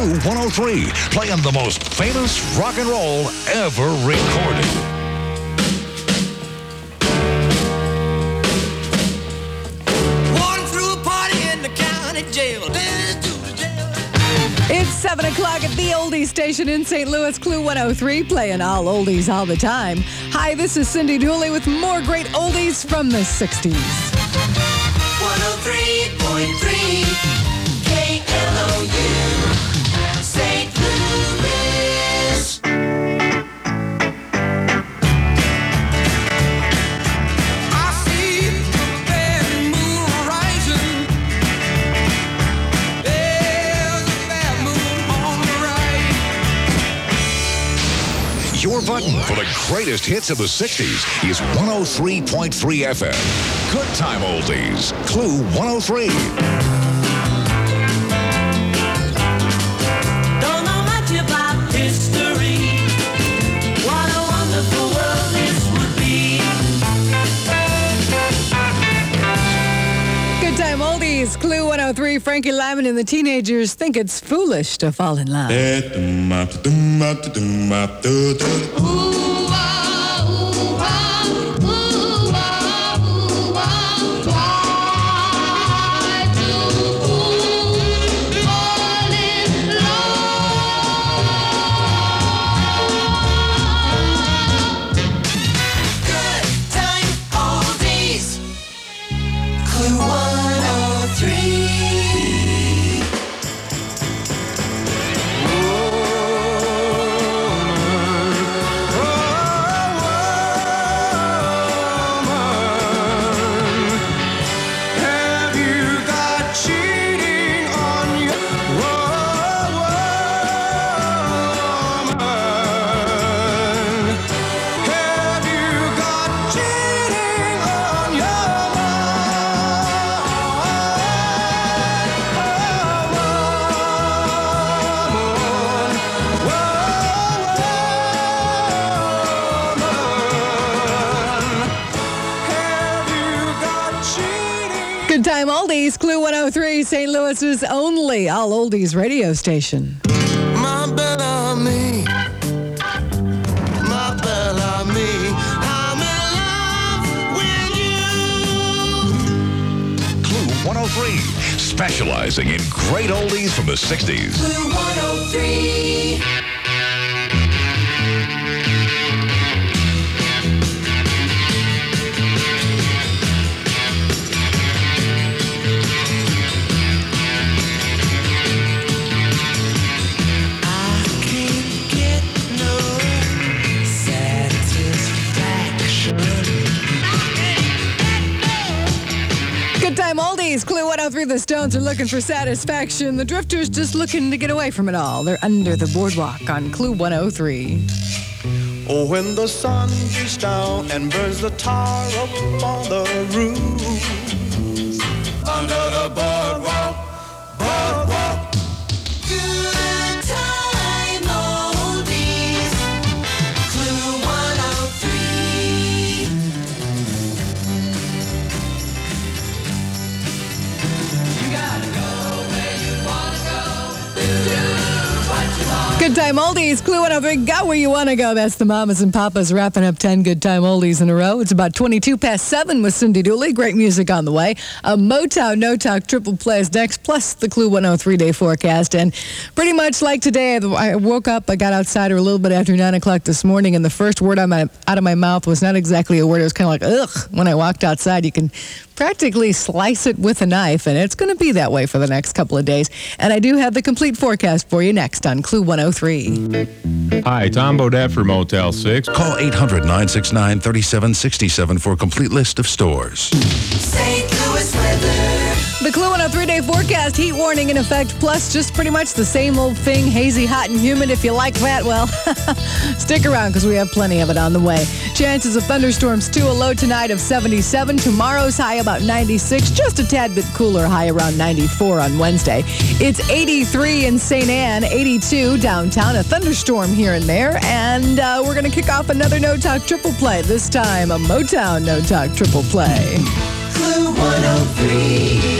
Clue 103, playing the most famous rock and roll ever recorded. Walking through a party in the county jail. It's 7 o'clock at the Oldies Station in St. Louis. Clue 103, playing all oldies all the time. Hi, this is Cindy Dooley with more great oldies from the 60s. 103.3 KLOU, St. Louis. I see the bad moon rising. There's a bad moon on the right. Your button for the greatest hits of the 60s is 103.3 FM. Good time oldies. Clue 103. Don't know much about history. What a wonderful world this would be. Good time oldies. Clue 103, Frankie Lyman and the Teenagers think it's foolish to fall in love. Good time oldies. Clue 103. Have you got cheating on your woman? Have you got cheating on your Good time oldies. Clue 103, St. Louis's only all oldies radio station. My Bellamy, my Bellamy, I'm in love with you. Clue 103, specializing in great oldies from the 60s. Clue 103. I can't get no satisfaction. Good time oldies. Clue 103, the Stones are looking for satisfaction. The Drifters just looking to get away from it all. They're under the boardwalk on Clue 103. Oh, when the sun beats down and burns the tar up on the roof. Under the boardwalk, boardwalk. Good time oldies. Clue 103. You gotta go where you wanna go. Do what you want. Good time oldies. Clue 103, got where you want to go. That's the Mamas and Papas wrapping up 10 good time oldies in a row. It's about 22 past 7 with Cindy Dooley. Great music on the way. A Motown No Talk triple play is next, plus the Clue 103 day forecast. And pretty much like today, I woke up, I got outside a little bit after 9 o'clock this morning, and the first word out of my mouth was not exactly a word. It was kind of like, ugh. When I walked outside, you can practically slice it with a knife, and it's going to be that way for the next couple of days. And I do have the complete forecast for you next on Clue 103. Hi, Tom Bodette for Motel 6. Call 800-969-3767 for a complete list of stores. St. Louis weather. The Clue 103 day forecast, heat warning in effect, plus just pretty much the same old thing, hazy, hot, and humid. If you like that, well, stick around because we have plenty of it on the way. Chances of thunderstorms too, a low tonight of 77. Tomorrow's high about 96, just a tad bit cooler, high around 94 on Wednesday. It's 83 in St. Anne, 82 downtown, a thunderstorm here and there, and we're going to kick off another No Talk triple play, this time a Motown No Talk triple play. Clue 103.